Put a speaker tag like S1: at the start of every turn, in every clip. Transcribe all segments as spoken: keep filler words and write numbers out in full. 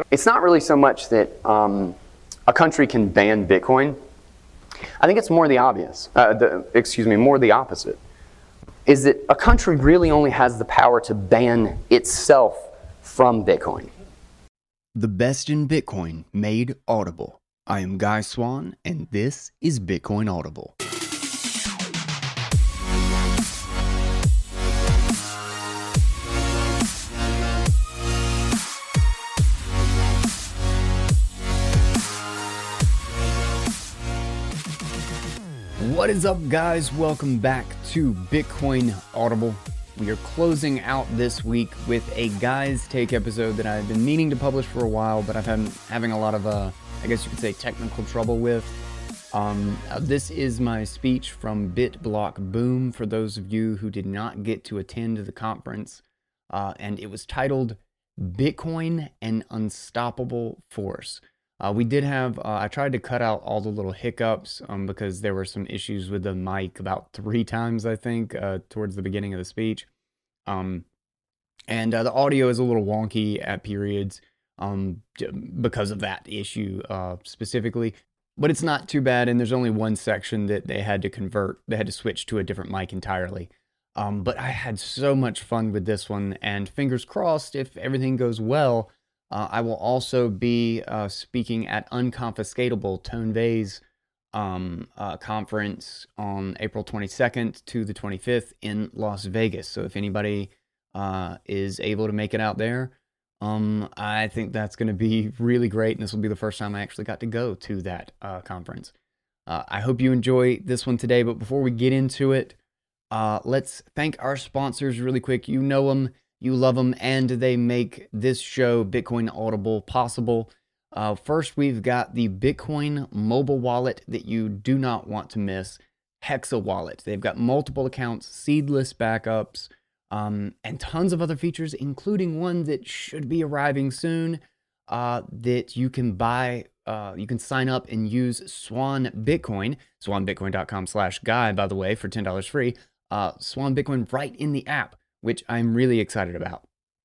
S1: it's not really so much that um, a country can ban Bitcoin. I think it's more the obvious, uh, the, excuse me, more the opposite, is that a country really only has the power to ban itself from Bitcoin.
S2: The best in Bitcoin made audible. I am Guy Swan, and this is Bitcoin Audible. What is up, guys? Welcome back to Bitcoin Audible. We are closing out this week with a Guy's Take episode that I've been meaning to publish for a while, but I've been having a lot of, uh, I guess you could say, technical trouble with. Um, uh, this is my speech from BitBlock Boom for those of you who did not get to attend the conference, uh, and it was titled Bitcoin: An Unstoppable Force. Uh, we did have, uh, I tried to cut out all the little hiccups um, because there were some issues with the mic about three times, I think, uh, towards the beginning of the speech. Um, and uh, the audio is a little wonky at periods um, because of that issue uh, specifically. But it's not too bad, and there's only one section that they had to convert. They had to switch to a different mic entirely. Um, but I had so much fun with this one, and fingers crossed, if everything goes well, Uh, I will also be uh, speaking at Unconfiscatable, Tone Vays' um, uh, conference on April twenty-second to the twenty-fifth in Las Vegas. So if anybody uh, is able to make it out there, um, I think that's going to be really great. And this will be the first time I actually got to go to that uh, conference. Uh, I hope you enjoy this one today. But before we get into it, uh, let's thank our sponsors really quick. You know them. You love them, and they make this show, Bitcoin Audible, possible. Uh, first, we've got the Bitcoin mobile wallet that you do not want to miss, Hexa Wallet. They've got multiple accounts, seedless backups, um, and tons of other features, including one that should be arriving soon uh, that you can buy. Uh, you can sign up and use Swan Bitcoin, swanbitcoin.com slash guy, by the way, for ten dollars free. Uh, Swan Bitcoin right in the app, which I'm really excited about.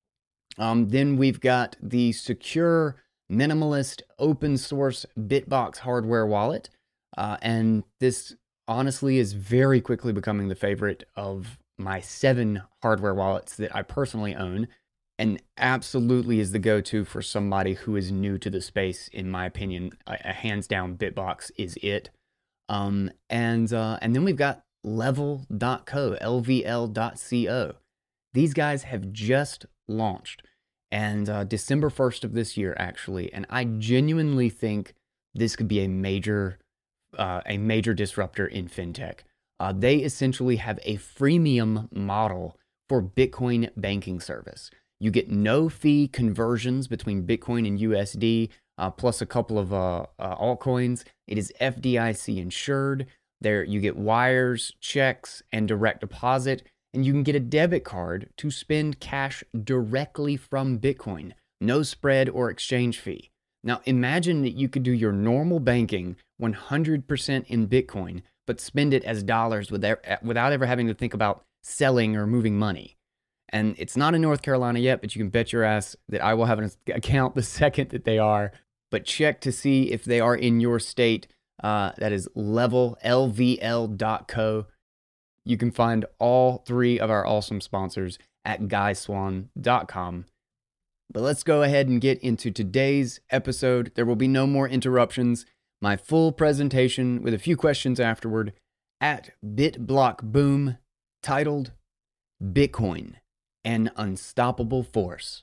S2: Um, then we've got the secure, minimalist, open source Bitbox hardware wallet. Uh, and this honestly is very quickly becoming the favorite of my seven hardware wallets that I personally own, and absolutely is the go-to for somebody who is new to the space, in my opinion. A, a hands down, Bitbox is it. Um, and, uh, and then we've got level dot co, L V L dot co. These guys have just launched, and uh, December first of this year, actually, and I genuinely think this could be a major, uh, a major disruptor in fintech. Uh, they essentially have a freemium model for Bitcoin banking service. You get no fee conversions between Bitcoin and U S D, uh, plus a couple of uh, uh, altcoins. It is F D I C insured. There, you get wires, checks, and direct deposit. And you can get a debit card to spend cash directly from Bitcoin. No spread or exchange fee. Now imagine that you could do your normal banking one hundred percent in Bitcoin, but spend it as dollars without ever having to think about selling or moving money. And it's not in North Carolina yet, but you can bet your ass that I will have an account the second that they are. But check to see if they are in your state. Uh, that is level, L V L dot co. You can find all three of our awesome sponsors at guy swan dot com. But let's go ahead and get into today's episode. There will be no more interruptions. My full presentation with a few questions afterward at BitBlock Boom, titled Bitcoin: An Unstoppable Force.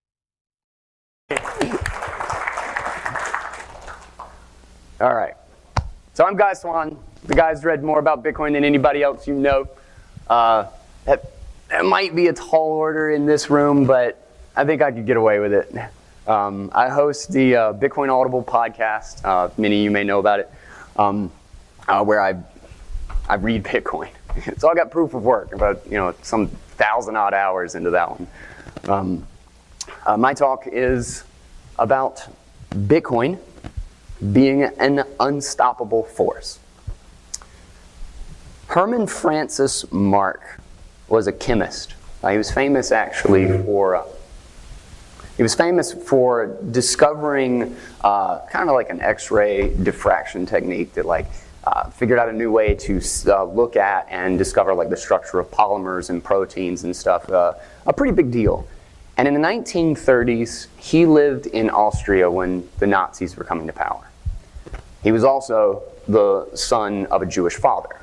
S1: All right. So I'm Guy Swan. The guy's read more about Bitcoin than anybody else you know. Uh, that, that might be a tall order in this room, but I think I could get away with it. Um, I host the uh, Bitcoin Audible podcast. Uh, many of you may know about it, um, uh, where I I read Bitcoin. So I got proof of work, about you know some thousand odd hours into that one. Um, uh, my talk is about Bitcoin being an unstoppable force. Herman Francis Mark was a chemist. Uh, he was famous actually for uh, He was famous for discovering uh, kind of like an X-ray diffraction technique that like uh, figured out a new way to uh, look at and discover like the structure of polymers and proteins and stuff. Uh, a pretty big deal. And in the nineteen thirties, he lived in Austria when the Nazis were coming to power. He was also the son of a Jewish father.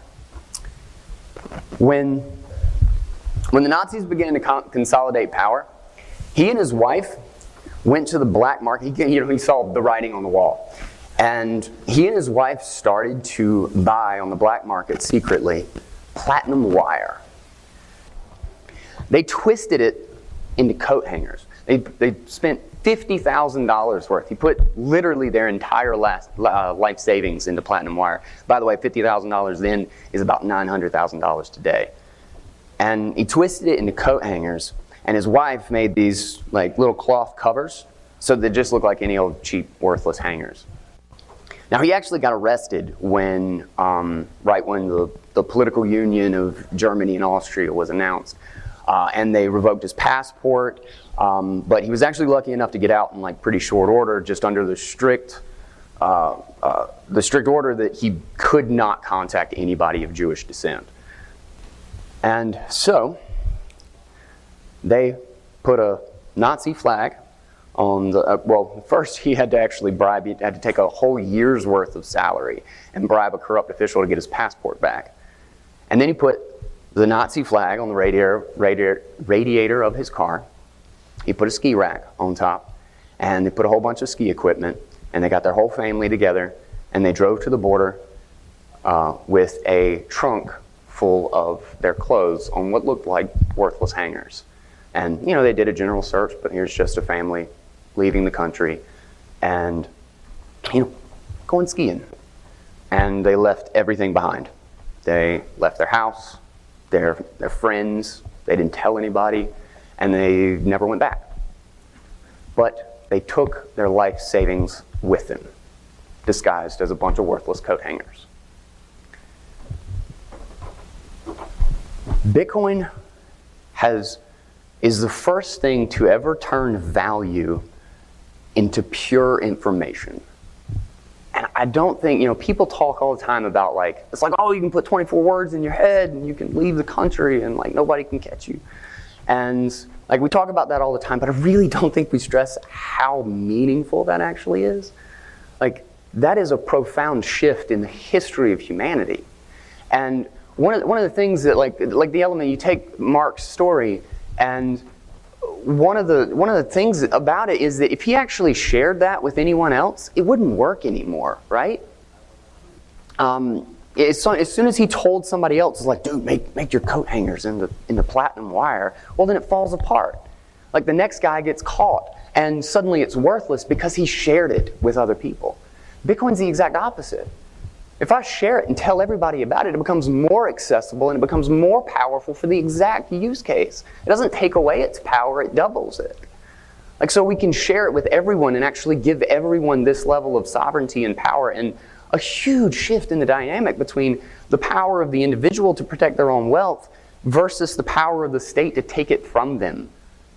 S1: When, when the Nazis began to con- consolidate power, he and his wife went to the black market. He, you know, he saw the writing on the wall. And he and his wife started to buy on the black market secretly platinum wire. They twisted it into coat hangers. They, they spent fifty thousand dollars worth. He put literally their entire last, uh, life savings into platinum wire. By the way, fifty thousand dollars then is about nine hundred thousand dollars today. And he twisted it into coat hangers, and his wife made these like little cloth covers so they just look like any old cheap, worthless hangers. Now, he actually got arrested when, um, right when the, the political union of Germany and Austria was announced. Uh, and they revoked his passport, um, but he was actually lucky enough to get out in like pretty short order, just under the strict, uh, uh, the strict order that he could not contact anybody of Jewish descent. And so, they put a Nazi flag on the, uh, well, first he had to actually bribe, he had to take a whole year's worth of salary and bribe a corrupt official to get his passport back. And then he put the Nazi flag on the radiator, radiator, radiator of his car. He put a ski rack on top, and they put a whole bunch of ski equipment, and they got their whole family together, and they drove to the border uh, with a trunk full of their clothes on what looked like worthless hangers. And, you know, they did a general search, but here's just a family leaving the country and, you know, going skiing. And they left everything behind. They left their house, their, their friends, they didn't tell anybody, and they never went back. But they took their life savings with them, disguised as a bunch of worthless coat hangers. Bitcoin has, is the first thing to ever turn value into pure information. And I don't think, you know, people talk all the time about like, it's like, oh, you can put twenty-four words in your head and you can leave the country and like nobody can catch you. And like we talk about that all the time, but I really don't think we stress how meaningful that actually is. Like that is a profound shift in the history of humanity. And one of, one of the things that like, like the element, you take Mark's story, and one of the one of the things about it is that if he actually shared that with anyone else, it wouldn't work anymore, right? Um, as, soon, as soon as he told somebody else, it's like, dude, make make your coat hangers in the in the platinum wire. Well, then it falls apart. Like the next guy gets caught, and suddenly it's worthless because he shared it with other people. Bitcoin's the exact opposite. If I share it and tell everybody about it, it becomes more accessible and it becomes more powerful for the exact use case. It doesn't take away its power, it doubles it. Like, so we can share it with everyone and actually give everyone this level of sovereignty and power, and a huge shift in the dynamic between the power of the individual to protect their own wealth versus the power of the state to take it from them.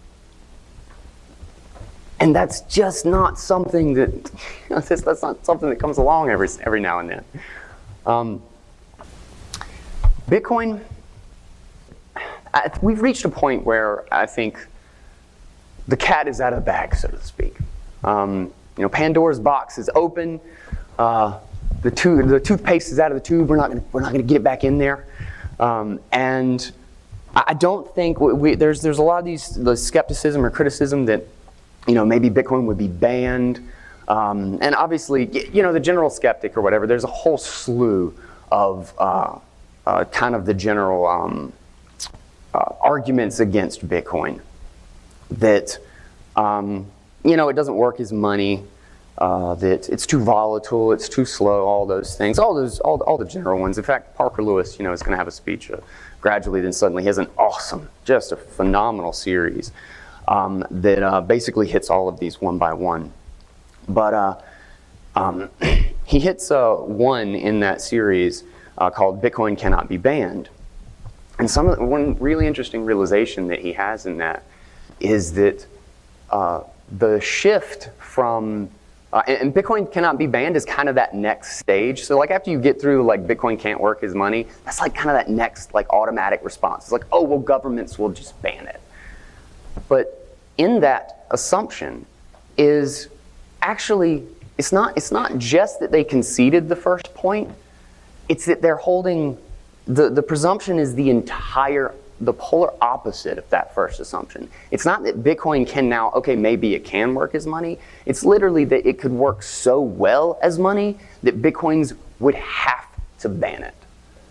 S1: And that's just not something that, you know, that's, that's not something that comes along every, every now and then. Um, Bitcoin, I, we've reached a point where I think the cat is out of the bag, so to speak. Um, you know, Pandora's box is open. Uh, the, tooth, the toothpaste is out of the tube. We're not gonna, we're not gonna get it back in there. Um, and I don't think we, we, there's there's a lot of these the skepticism or criticism that, you know, maybe Bitcoin would be banned. Um, and obviously, you know, the general skeptic or whatever, there's a whole slew of uh, uh, kind of the general um, uh, arguments against Bitcoin. That, um, you know, it doesn't work as money, uh, that it's too volatile, it's too slow, all those things, all those, all, all the general ones. In fact, Parker Lewis, you know, is going to have a speech uh, gradually, then suddenly he has an awesome, just a phenomenal series Um, that uh, basically hits all of these one by one. But uh, um, he hits uh, one in that series uh, called Bitcoin Cannot Be Banned. And some of the, one really interesting realization that he has in that is that uh, the shift from Uh, and, and Bitcoin cannot be banned is kind of that next stage. So like after you get through like Bitcoin can't work as money, that's like kind of that next like automatic response. It's like, oh, well, governments will just ban it. But in that assumption is actually, it's not, it's not just that they conceded the first point, it's that they're holding, the, the presumption is the entire the polar opposite of that first assumption. It's not that Bitcoin can now, okay, maybe it can work as money. It's literally that it could work so well as money that Bitcoins would have to ban it.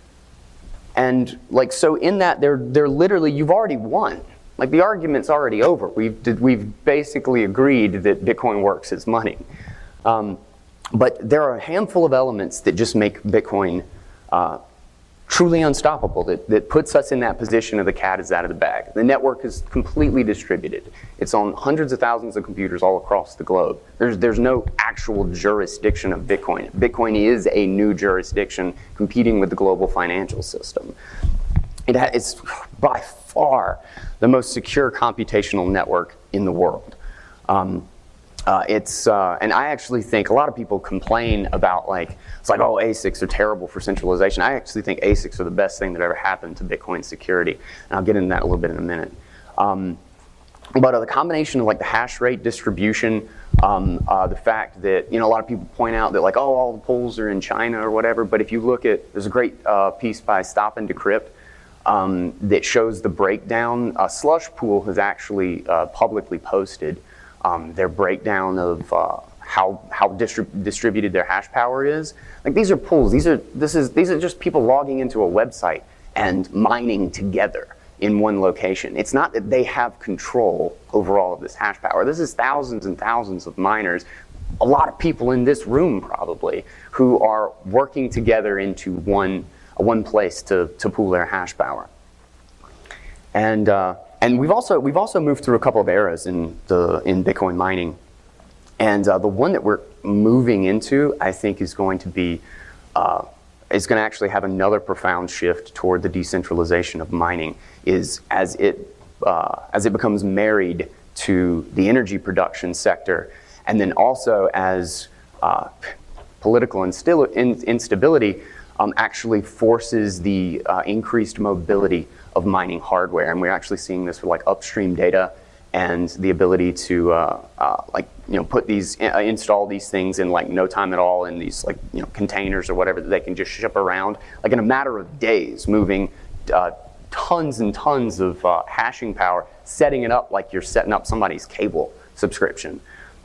S1: And like, so in that, they're, they're literally, you've already won. Like the argument's already over. We've, we've basically agreed that Bitcoin works as money. Um, but there are a handful of elements that just make Bitcoin uh, truly unstoppable, that, that puts us in that position of the cat is out of the bag. The network is completely distributed. It's on hundreds of thousands of computers all across the globe. There's, there's no actual jurisdiction of Bitcoin. Bitcoin is a new jurisdiction competing with the global financial system. It ha- it's by far the most secure computational network in the world. Um, Uh, it's, uh, and I actually think a lot of people complain about like, it's like, oh, A S I Cs are terrible for centralization. I actually think A S I Cs are the best thing that ever happened to Bitcoin security. And I'll get into that a little bit in a minute. Um, but uh, the combination of like the hash rate distribution, um, uh, the fact that, you know, a lot of people point out that like, oh, all the polls are in China or whatever. But if you look at, there's a great uh, piece by Stop and Decrypt um, that shows the breakdown. Uh, Slushpool has actually uh, publicly posted Um, their breakdown of uh, how how distrib distributed their hash power is. Like these are pools. These are this is these are just people logging into a website and mining together in one location. It's not that they have control over all of this hash power. This is thousands and thousands of miners, a lot of people in this room probably, who are working together into one one place to to pool their hash power. And uh, And we've also we've also moved through a couple of eras in the in Bitcoin mining, and uh, the one that we're moving into, I think, is going to be uh, is going to actually have another profound shift toward the decentralization of mining. Is as it uh, as it becomes married to the energy production sector, and then also as uh, political instil in instability um, actually forces the uh, increased mobility of mining hardware. And we're actually seeing this with like upstream data and the ability to uh, uh, like, you know, put these, uh, install these things in like no time at all in these like, you know, containers or whatever that they can just ship around, like in a matter of days, moving uh, tons and tons of uh, hashing power, setting it up like you're setting up somebody's cable subscription.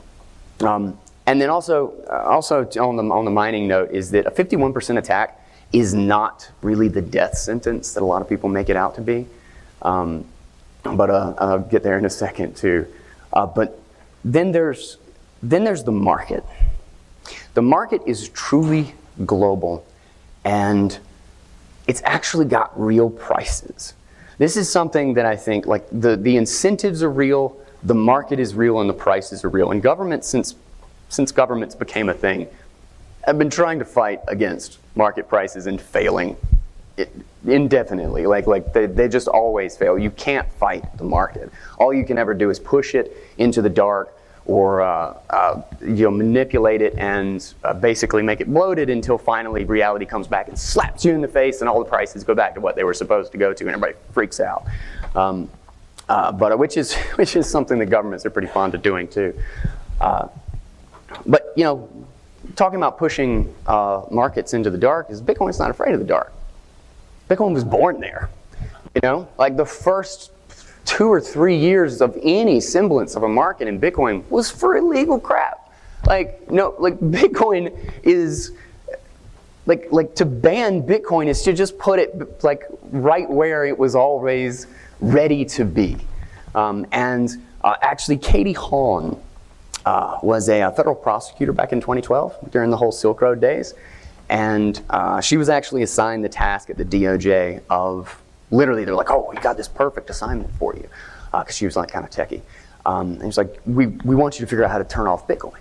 S1: Um, and then also, uh, also on the, on the mining note is that a fifty-one percent attack is not really the death sentence that a lot of people make it out to be. Um, but uh, I'll get there in a second too. Uh, but then there's, then there's the market. The market is truly global, and it's actually got real prices. This is something that I think, like the, the incentives are real, the market is real, and the prices are real. And government, since, since governments became a thing, have been trying to fight against market prices and failing it indefinitely. Like, like they, they just always fail. You can't fight the market. All you can ever do is push it into the dark, or uh, uh, you know, manipulate it and uh, basically make it bloated until finally reality comes back and slaps you in the face, and all the prices go back to what they were supposed to go to, and everybody freaks out. Um, uh, but uh, which is which is something that governments are pretty fond of doing too. Uh, but you know. Talking about pushing uh, markets into the dark, is Bitcoin's not afraid of the dark. Bitcoin was born there. You know, like the first two or three years of any semblance of a market in Bitcoin was for illegal crap. Like, no, like Bitcoin is, like, like to ban Bitcoin is to just put it like right where it was always ready to be. Um, and uh, actually, Katie Haun, Uh, was a, a federal prosecutor back in twenty twelve during the whole Silk Road days. And uh, she was actually assigned the task at the D O J of literally, they're like, oh, we got this perfect assignment for you. Because uh, she was like kind of techie. Um, and she's like, we, we want you to figure out how to turn off Bitcoin.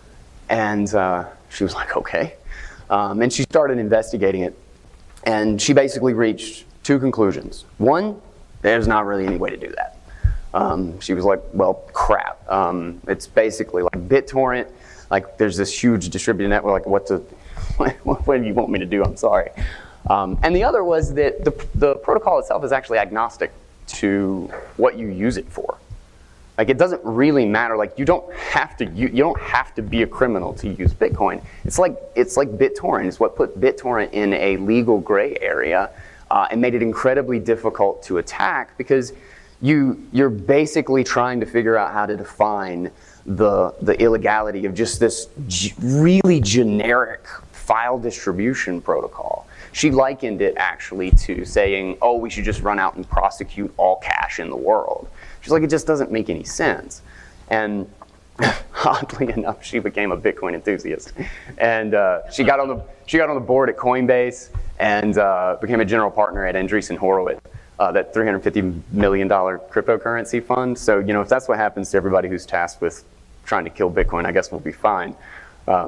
S1: And uh, she was like, okay. Um, and she started investigating it. And she basically reached two conclusions. One, there's not really any way to do that. Um, she was like, well, crap. Um, it's basically like BitTorrent. Like there's this huge distributed network. Like what, to, what, what do you want me to do? I'm sorry. Um, and the other was that the, the protocol itself is actually agnostic to what you use it for. Like it doesn't really matter. Like you don't have to you, you don't have to be a criminal to use Bitcoin. It's like it's like BitTorrent. It's what put BitTorrent in a legal gray area uh, and made it incredibly difficult to attack because you you're basically trying to figure out how to define the the illegality of just this g- really generic file distribution protocol. She likened it actually to saying, oh, we should just run out and prosecute all cash in the world. She's like, it just doesn't make any sense. And oddly enough, she became a Bitcoin enthusiast. And uh, she got on the she got on the board at Coinbase and uh, became a general partner at Andreessen Horowitz, uh, that three hundred fifty million dollars cryptocurrency fund. So, you know, if that's what happens to everybody who's tasked with trying to kill Bitcoin, I guess we'll be fine. Uh,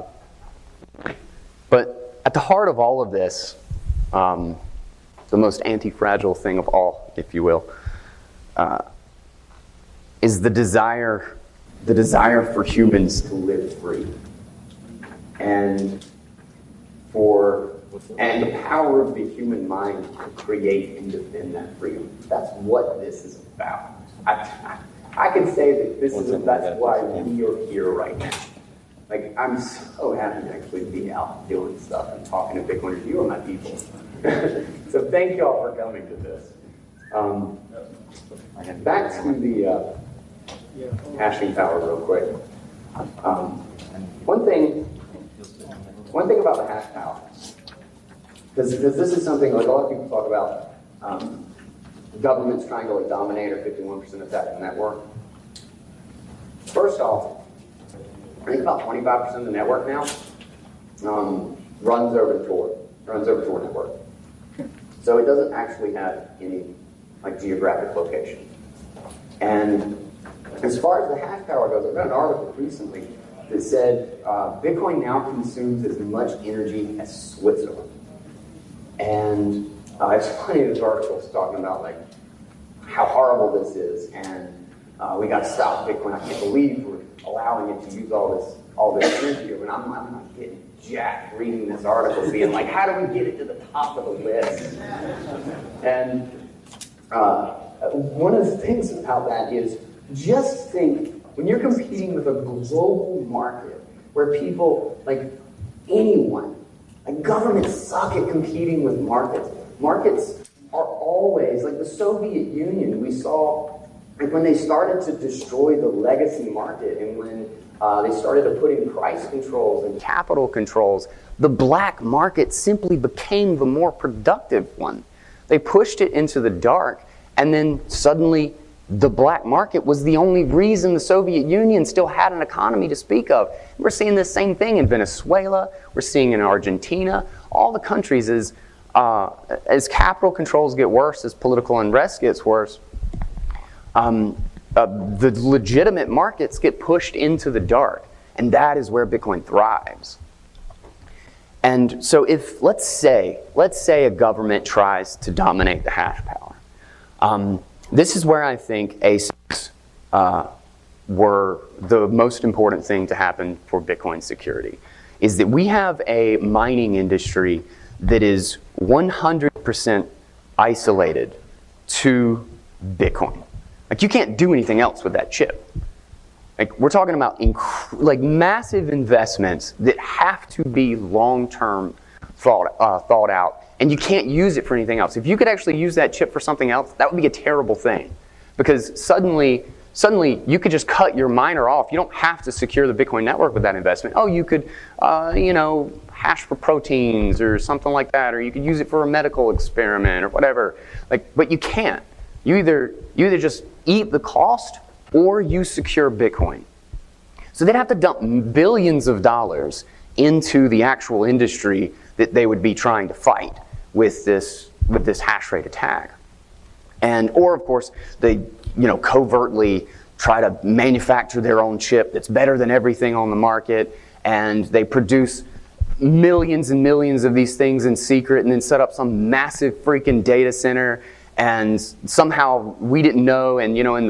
S1: but at the heart of all of this, um, the most anti-fragile thing of all, if you will, uh, is the desire, the desire for humans to live free, and for and the power of the human mind to create and defend that freedom. That's what this is about. I, I, I can say that this is that's why we are here right now. Like I'm so happy to actually be out doing stuff and talking to Bitcoiners. You are my people. So thank you all for coming to this. Um, back to the. Uh, Hashing power real quick. Um, one thing, one thing about the hash power, because this is something like a lot of people talk about. Um, governments trying to like dominate or fifty-one percent attack the network. First off, I think about twenty-five percent of the network now um, runs over Tor, runs over Tor network. So it doesn't actually have any like geographic location. And as far as the hash power goes, I read an article recently that said uh, Bitcoin now consumes as much energy as Switzerland. And uh, it's funny, this article is talking about like how horrible this is, and uh, we got to stop Bitcoin. I can't believe we're allowing it to use all this all this energy. And I'm, I'm not getting jacked reading this article, being like, how do we get it to the top of the list? And uh, one of the things about that is, just think, when you're competing with a global market where people, like anyone, like governments suck at competing with markets. Markets are always, like the Soviet Union, we saw like when they started to destroy the legacy market and when uh, they started to put in price controls and capital controls, the black market simply became the more productive one. They pushed it into the dark, and then suddenly the black market was the only reason the Soviet Union still had an economy to speak of. We're seeing the same thing in Venezuela. We're seeing it in Argentina. All the countries, as, uh, as capital controls get worse, as political unrest gets worse, um, uh, the legitimate markets get pushed into the dark. And that is where Bitcoin thrives. And so if, let's say, let's say a government tries to dominate the hash power. Um, This is where I think A SICs uh, were the most important thing to happen for Bitcoin security, is that we have a mining industry that is one hundred percent isolated to Bitcoin. Like you can't do anything else with that chip. Like we're talking about inc- like massive investments that have to be long-term thought uh, thought out. And you can't use it for anything else. If you could actually use that chip for something else, that would be a terrible thing. Because suddenly, suddenly you could just cut your miner off. You don't have to secure the Bitcoin network with that investment. Oh, you could, uh, you know, hash for proteins or something like that, or you could use it for a medical experiment or whatever. Like, but you can't. You either you either just eat the cost or you secure Bitcoin. So they'd have to dump billions of dollars into the actual industry that they would be trying to fight with this with this hash rate attack. And or of course they you know covertly try to manufacture their own chip that's better than everything on the market, and they produce millions and millions of these things in secret and then set up some massive freaking data center, and somehow we didn't know, and you know in the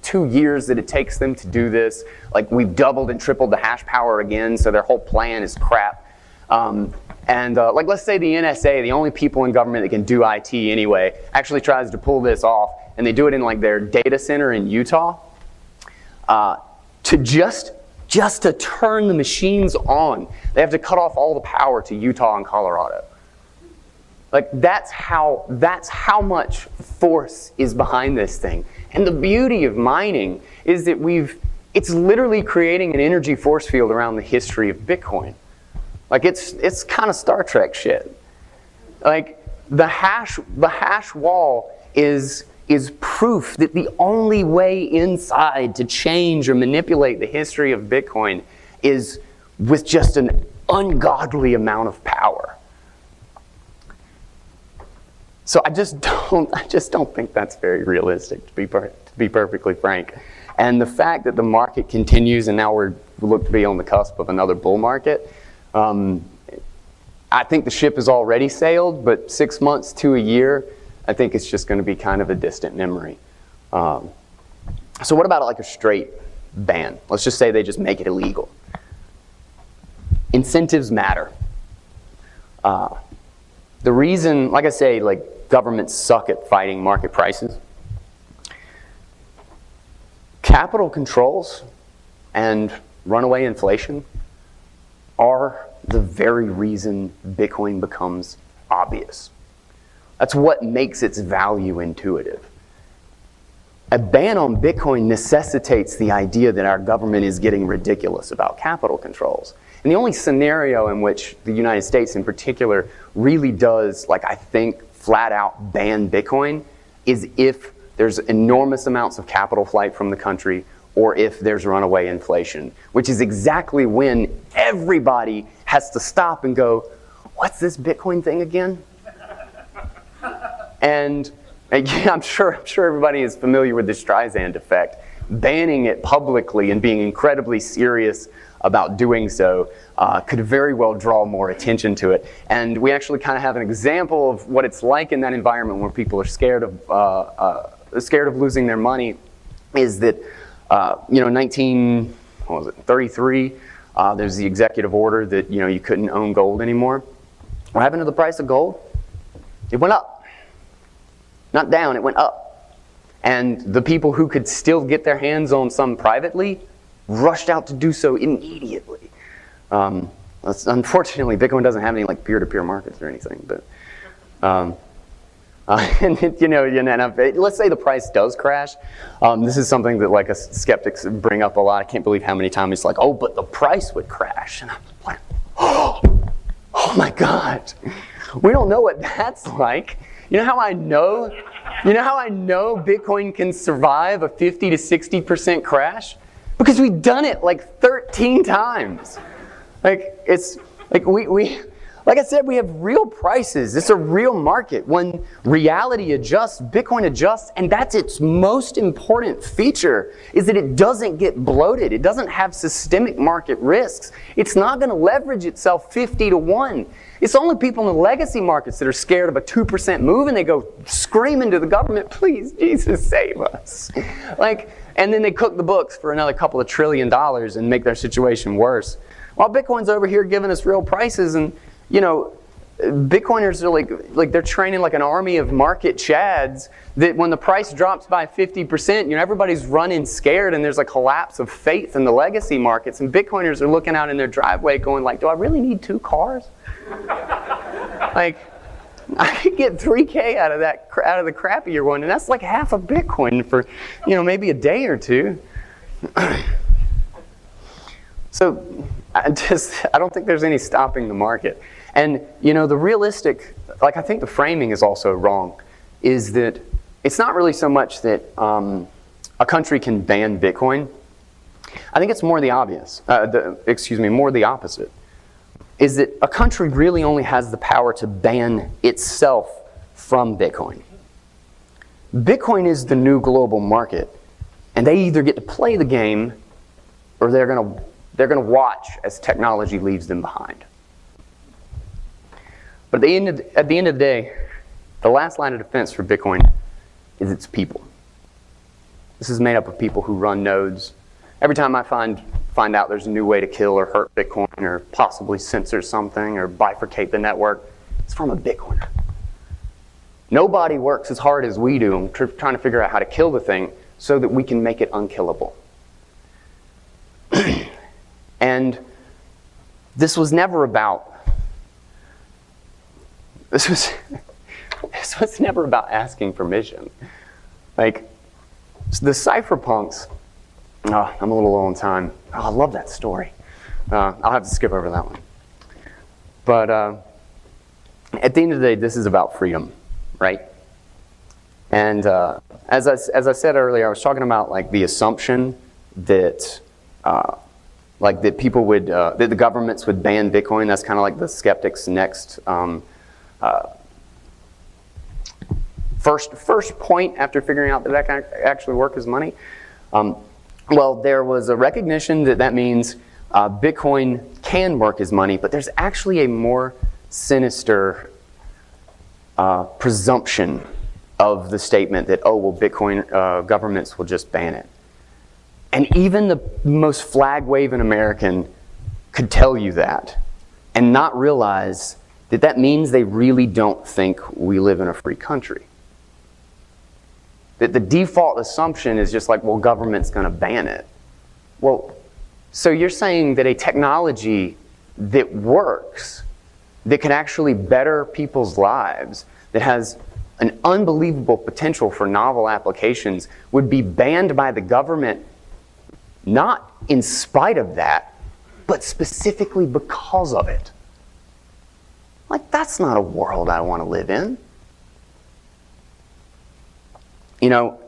S1: two years that it takes them to do this. Like, we've doubled and tripled the hash power again, so their whole plan is crap. Um, and uh, like, let's say the N S A, the only people in government that can do I T anyway, actually tries to pull this off, and they do it in like their data center in Utah. Uh, to just, just to turn the machines on, they have to cut off all the power to Utah and Colorado. Like, that's how, that's how much force is behind this thing. And the beauty of mining is that we've, it's literally creating an energy force field around the history of Bitcoin. Like, it's, it's kind of Star Trek shit. Like, the hash, the hash wall is, is proof that the only way inside to change or manipulate the history of Bitcoin is with just an ungodly amount of power. So I just don't, I just don't think that's very realistic, to be, per, to be perfectly frank. And the fact that the market continues, and now we're, we look to be on the cusp of another bull market, um, I think the ship has already sailed, but six months to a year, I think it's just going to be kind of a distant memory. Um, so what about like a straight ban? Let's just say they just make it illegal. Incentives matter. Uh, the reason, like I say, like governments suck at fighting market prices. Capital controls and runaway inflation are the very reason Bitcoin becomes obvious. That's what makes its value intuitive. A ban on Bitcoin necessitates the idea that our government is getting ridiculous about capital controls. And the only scenario in which the United States in particular really does, like I think, flat out ban Bitcoin is if there's enormous amounts of capital flight from the country or if there's runaway inflation, which is exactly when everybody has to stop and go, what's this Bitcoin thing again? And again, I'm sure, I'm sure everybody is familiar with the Streisand effect. Banning it publicly and being incredibly serious about doing so uh, could very well draw more attention to it. And we actually kind of have an example of what it's like in that environment where people are scared of, uh, uh, scared of losing their money is that, uh, you know, nineteen thirty-three, uh, there's the executive order that, you know, you couldn't own gold anymore. What happened to the price of gold? It went up. Not down, it went up. And the people who could still get their hands on some privately rushed out to do so immediately. Um, unfortunately, Bitcoin doesn't have any like peer-to-peer markets or anything. But um, uh, and it, you know, you know, let's say the price does crash. Um, this is something that like a skeptics bring up a lot. I can't believe how many times it's like, oh, but the price would crash. And I'm like, oh, oh my God, we don't know what that's like. You know how I know? You know how I know Bitcoin can survive a fifty to sixty percent crash? Because we've done it like thirteen times. Like it's like we we like I said, we have real prices. It's a real market. When reality adjusts, Bitcoin adjusts, and that's its most important feature is that it doesn't get bloated. It doesn't have systemic market risks. It's not going to leverage itself fifty to one. It's only people in the legacy markets that are scared of a two percent move and they go screaming to the government, please, Jesus, save us. Like, and then they cook the books for another couple of trillion dollars and make their situation worse. While Bitcoin's over here giving us real prices and, you know, Bitcoiners are like, like they're training like an army of market chads that when the price drops by fifty percent, you know, everybody's running scared and there's a collapse of faith in the legacy markets. And Bitcoiners are looking out in their driveway going like, do I really need two cars? Like, I could get three K out of that, out of the crappier one, and that's like half a Bitcoin for, you know, maybe a day or two. So, I just, I don't think there's any stopping the market. And, you know, the realistic, like I think the framing is also wrong, is that it's not really so much that um, a country can ban Bitcoin. I think it's more the obvious, uh, the, excuse me, more the opposite. Is that a country really only has the power to ban itself from Bitcoin. Bitcoin is the new global market, and they either get to play the game or they're going to they're going to watch as technology leaves them behind. But at the end of the, at the end of the day, the last line of defense for Bitcoin is its people. This is made up of people who run nodes. Every time I find find out there's a new way to kill or hurt Bitcoin or possibly censor something or bifurcate the network, it's from a Bitcoiner. Nobody works as hard as we do tr trying to figure out how to kill the thing so that we can make it unkillable. And this was never about, this was, this was never about asking permission. Like, the cypherpunks, oh, I'm a little low on time. Oh, I love that story. Uh, I'll have to skip over that one. But uh, at the end of the day, this is about freedom, right? And uh, as, I, as I said earlier, I was talking about like the assumption that uh, like that people would, uh, that the governments would ban Bitcoin. That's kind of like the skeptics' next um, uh, first first point after figuring out that that can actually work as money. Um, well, there was a recognition that that means uh, Bitcoin can work as money, but there's actually a more sinister uh, presumption of the statement that, oh, well, Bitcoin uh, governments will just ban it. And even the most flag-waving American could tell you that and not realize that that means they really don't think we live in a free country. That the default assumption is just like, well, government's going to ban it. Well, so you're saying that a technology that works, that can actually better people's lives, that has an unbelievable potential for novel applications, would be banned by the government, not in spite of that, but specifically because of it. Like, that's not a world I want to live in. You know,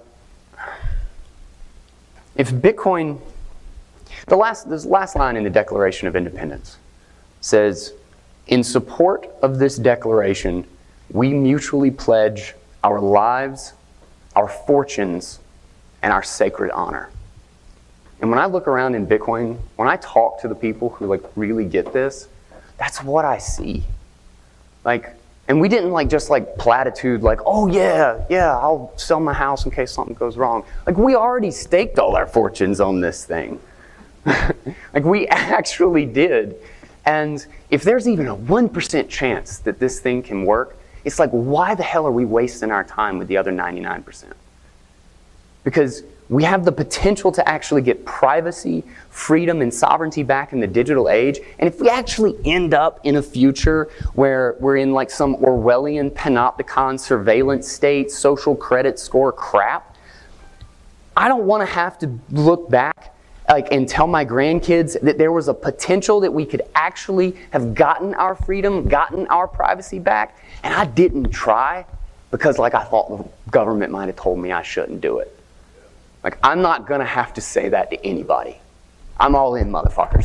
S1: if Bitcoin, the last, this last line in the Declaration of Independence says, in support of this declaration, we mutually pledge our lives, our fortunes, and our sacred honor. And when I look around in Bitcoin, when I talk to the people who like really get this, that's what I see. Like, and we didn't like just like platitude like, oh yeah, yeah, I'll sell my house in case something goes wrong. Like, we already staked all our fortunes on this thing. Like, we actually did. And if there's even a one percent chance that this thing can work, it's like, why the hell are we wasting our time with the other ninety-nine percent? Because we have the potential to actually get privacy, freedom, and sovereignty back in the digital age. And if we actually end up in a future where we're in like some Orwellian panopticon surveillance state, social credit score crap, I don't want to have to look back like and tell my grandkids that there was a potential that we could actually have gotten our freedom, gotten our privacy back, and I didn't try because like I thought the government might have told me I shouldn't do it. Like, I'm not going to have to say that to anybody. I'm all in, motherfuckers.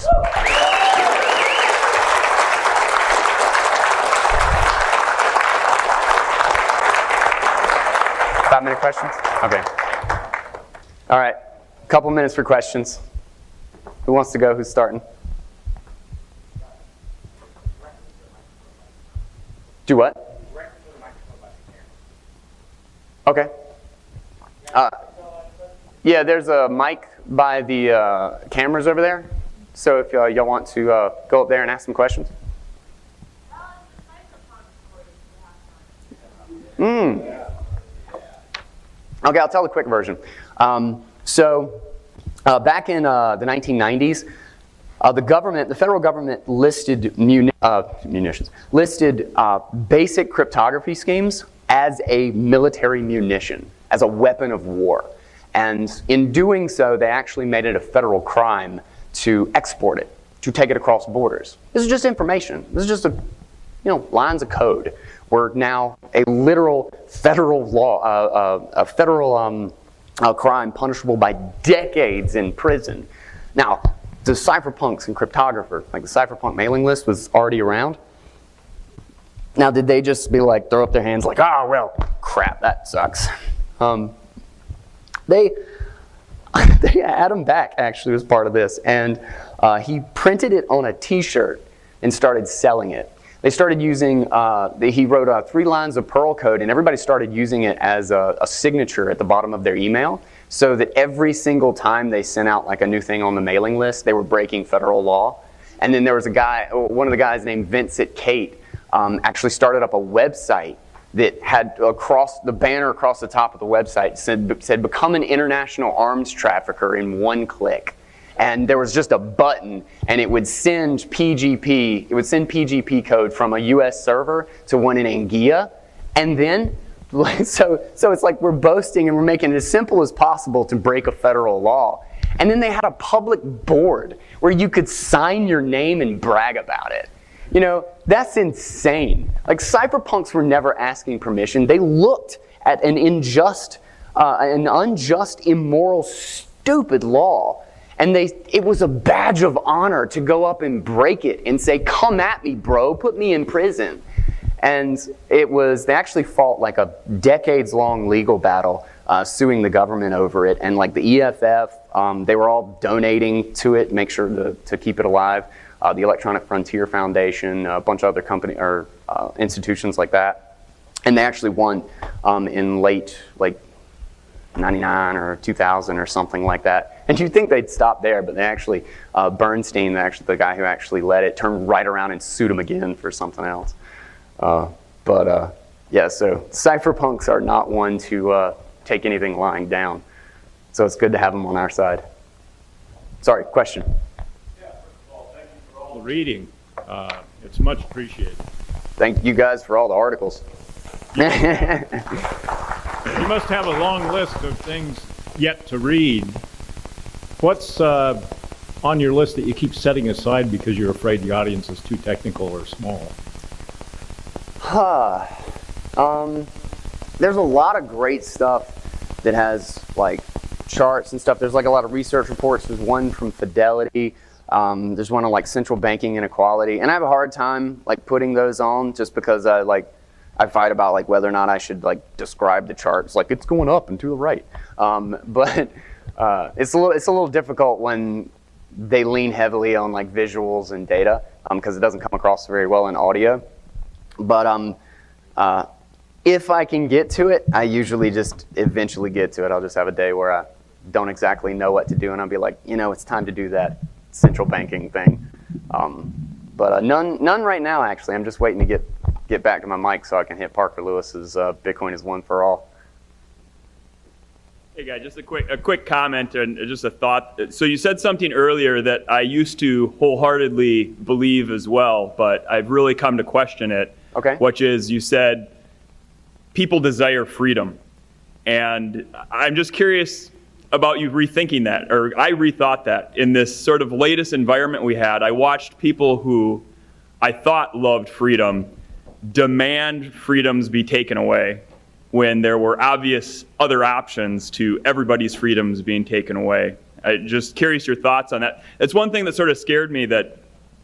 S1: Five minute questions? Okay. All right. A couple minutes for questions. Who wants to go? Who's starting? Do what? Okay. Uh, Yeah, there's a mic by the uh, cameras over there. So if uh, y'all want to uh, go up there and ask some questions. Mm. Okay, I'll tell the quick version. Um, so uh, back in uh, the nineteen nineties, uh, the government, the federal government listed muni uh, munitions, listed uh, basic cryptography schemes as a military munition, as a weapon of war. And in doing so, they actually made it a federal crime to export it, to take it across borders. This is just information. This is just a, you know, lines of code. We're now a literal federal law, uh, uh, a federal um, uh, crime punishable by decades in prison. Now, the cypherpunks and cryptographer, like the cypherpunk mailing list was already around. Now, did they just be like, throw up their hands like, ah, oh, well, crap, that sucks. Um, They, they, Adam Back actually was part of this, and uh, he printed it on a T-shirt and started selling it. They started using, uh, the, he wrote uh, three lines of Perl code, and everybody started using it as a, a signature at the bottom of their email. so that every single time they sent out like a new thing on the mailing list, they were breaking federal law. And then there was a guy, one of the guys named Vincent Kate, um, actually started up a website that had across the banner across the top of the website said, said become an international arms trafficker in one click. And there was just a button, and it would send P G P, it would send P G P code from a U S server to one in Anguilla. And then, so, so it's like we're boasting and we're making it as simple as possible to break a federal law. And then they had a public board where you could sign your name and brag about it. You know, that's insane. Like, cypherpunks were never asking permission. They looked at an unjust, uh, an unjust, immoral, stupid law, and they, it was a badge of honor to go up and break it and say, come at me, bro, put me in prison. And it was, they actually fought like a decades-long legal battle uh, suing the government over it. And like the E F F, um, they were all donating to it, make sure to, to keep it alive. Uh, the Electronic Frontier Foundation, a bunch of other company or uh, institutions like that. And they actually won um, in late, like, ninety-nine or two thousand or something like that. And you'd think they'd stop there, but they actually, uh, Bernstein, actually the guy who actually led it, turned right around and sued him again for something else. Uh, but uh, yeah, so cypherpunks are not one to uh, take anything lying down. So it's good to have them on our side. Sorry, question?
S3: Yeah, first of all, thank you for all the reading. Uh, it's much appreciated.
S1: Thank you guys for all the articles.
S3: You must have a long list of things yet to read. What's uh, on your list that you keep setting aside because you're afraid the audience is too technical or small?
S1: Huh. Um, there's a lot of great stuff that has like charts and stuff. There's like a lot of research reports. There's one from Fidelity. Um, there's one on like central banking inequality. And I have a hard time like putting those on just because I like I fight about like whether or not I should like describe the charts like it's going up and to the right. Um, but uh, it's a little it's a little difficult when they lean heavily on like visuals and data because um, it doesn't come across very well in audio. But um, uh, if I can get to it, I usually just eventually get to it. I'll just have a day where I don't exactly know what to do, and I'll be like, you know, it's time to do that central banking thing. Um, but uh, none, none right now. Actually, I'm just waiting to get get back to my mic so I can hit Parker Lewis's uh, Bitcoin is one for all.
S4: Hey guys, just a quick a quick comment and just a thought. So you said something earlier that I used to wholeheartedly believe as well, but I've really come to question it.
S1: Okay.
S4: Which is, you said people desire freedom, and I'm just curious about you rethinking that, or I rethought that in this sort of latest environment we had. I watched people who I thought loved freedom demand freedoms be taken away when there were obvious other options to everybody's freedoms being taken away. I'm just curious your thoughts on that. It's one thing that sort of scared me, that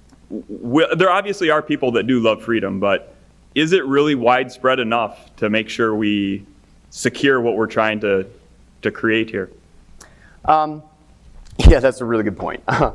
S4: we, there obviously are people that do love freedom, but is it really widespread enough to make sure we secure what we're trying to, to create here?
S1: Um, yeah, that's a really good point. uh,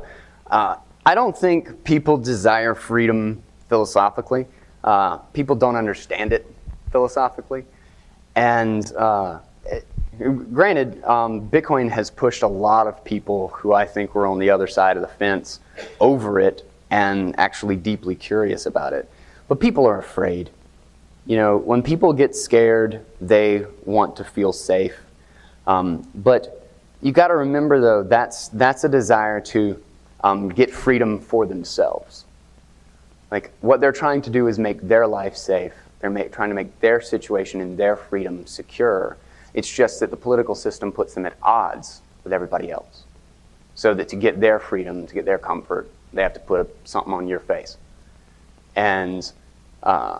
S1: I don't think people desire freedom philosophically. Uh, people don't understand it philosophically. And uh, it, granted, um, Bitcoin has pushed a lot of people who I think were on the other side of the fence over it and actually deeply curious about it. But people are afraid. You know, when people get scared, they want to feel safe. Um, but you got to remember, though, that's that's a desire to um, get freedom for themselves. Like, what they're trying to do is make their life safe. They're make, trying to make their situation and their freedom secure. It's just that the political system puts them at odds with everybody else. So that to get their freedom, to get their comfort, they have to put something on your face. And, uh,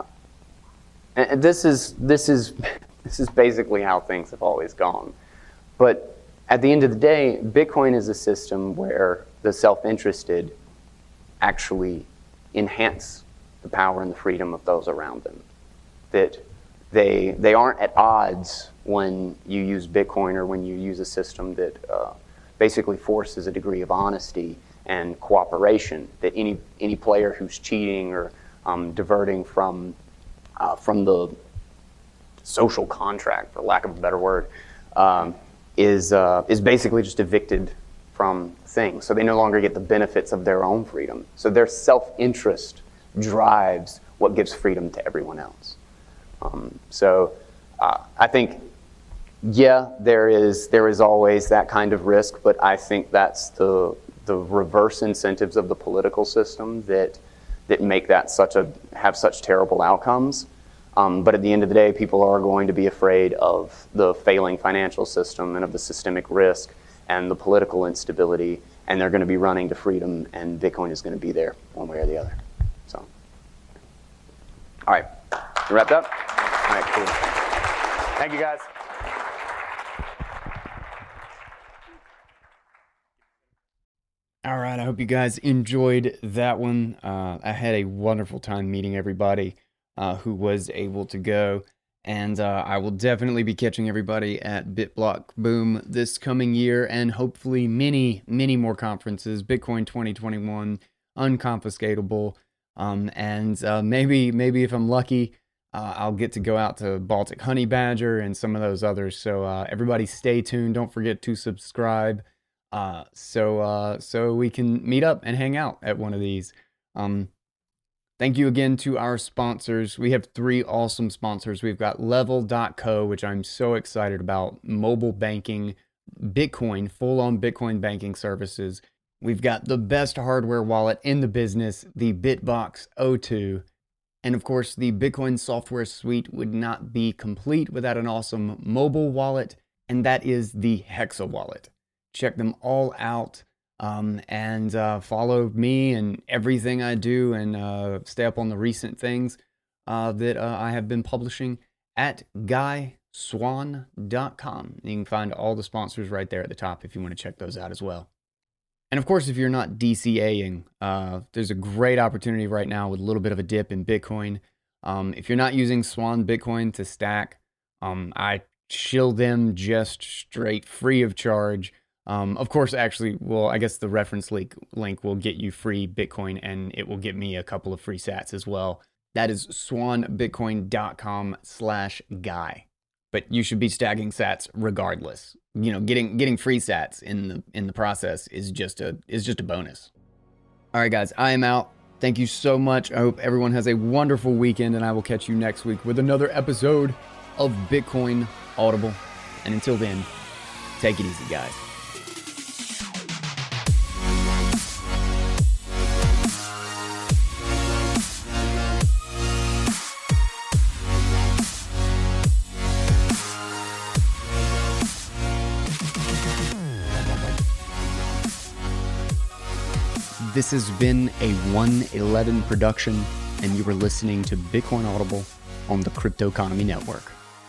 S1: and this is this is this is basically how things have always gone. But at the end of the day, Bitcoin is a system where the self-interested actually enhance the power and the freedom of those around them. That they they aren't at odds when you use Bitcoin or when you use a system that uh, basically forces a degree of honesty and cooperation. That any any player who's cheating or um, diverting from uh, from the social contract, for lack of a better word, um, is uh, is basically just evicted from things. So they no longer get the benefits of their own freedom. So their self-interest drives what gives freedom to everyone else. Um, so uh, I think, yeah, there is there is always that kind of risk, but I think that's the the reverse incentives of the political system that that make that such a have such terrible outcomes. Um, but at the end of the day, people are going to be afraid of the failing financial system and of the systemic risk and the political instability, and they're going to be running to freedom, and Bitcoin is going to be there one way or the other. So, all right, you wrapped up? All right, cool. Thank you, guys.
S2: All right, I hope you guys enjoyed that one. Uh, I had a wonderful time meeting everybody uh, who was able to go. And uh, I will definitely be catching everybody at BitBlock Boom this coming year, and hopefully many, many more conferences. Bitcoin twenty twenty-one, Unconfiscatable, um, and uh, maybe, maybe if I'm lucky, uh, I'll get to go out to Baltic Honey Badger and some of those others. So uh, everybody, stay tuned. Don't forget to subscribe, uh, so uh, so we can meet up and hang out at one of these. Um, Thank you again to our sponsors. We have three awesome sponsors. We've got Level dot co, which I'm so excited about. Mobile banking, Bitcoin, full-on Bitcoin banking services. We've got the best hardware wallet in the business, the BitBox O two. And of course, the Bitcoin software suite would not be complete without an awesome mobile wallet, and that is the Hexa wallet. Check them all out. Um, and uh, follow me and everything I do, and uh, stay up on the recent things uh, that uh, I have been publishing at guy swan dot com. You can find all the sponsors right there at the top if you want to check those out as well. And of course, if you're not DCAing, uh, there's a great opportunity right now with a little bit of a dip in Bitcoin. Um, if you're not using Swan Bitcoin to stack, um, I shill them just straight free of charge. Um, of course, actually, well, I guess the reference link link will get you free Bitcoin, and it will get me a couple of free sats as well. That is swanbitcoin.com slash guy. But you should be stacking sats regardless. You know, getting getting free sats in the in the process is just a is just a bonus. All right, guys, I am out. Thank you so much. I hope everyone has a wonderful weekend, and I will catch you next week with another episode of Bitcoin Audible. And until then, take it easy, guys. This has been a one eleven production, and you were listening to Bitcoin Audible on the Crypto Economy Network.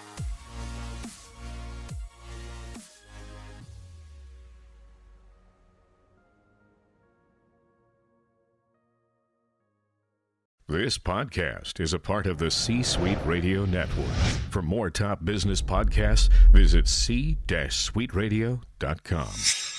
S5: This podcast is a part of the C-Suite Radio Network. For more top business podcasts, visit c suite radio dot com.